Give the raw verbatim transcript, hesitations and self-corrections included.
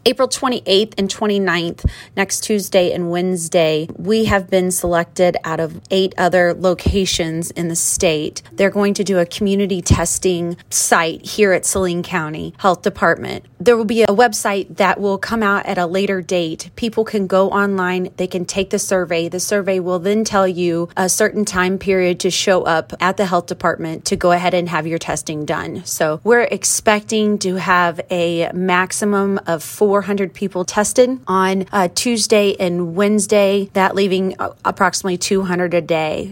April twenty-eighth and twenty-ninth, next Tuesday and Wednesday, we have been selected out of eight other locations in the state. They're going to do a community testing site here at Saline County Health Department. There will be a website that will come out at a later date. People can go online, they can take the survey. The survey will then tell you a certain time period to show up at the health department to go ahead and have your testing done. So we're expecting to have a maximum of four hundred people tested on uh, Tuesday and Wednesday, that leaving uh, approximately two hundred a day.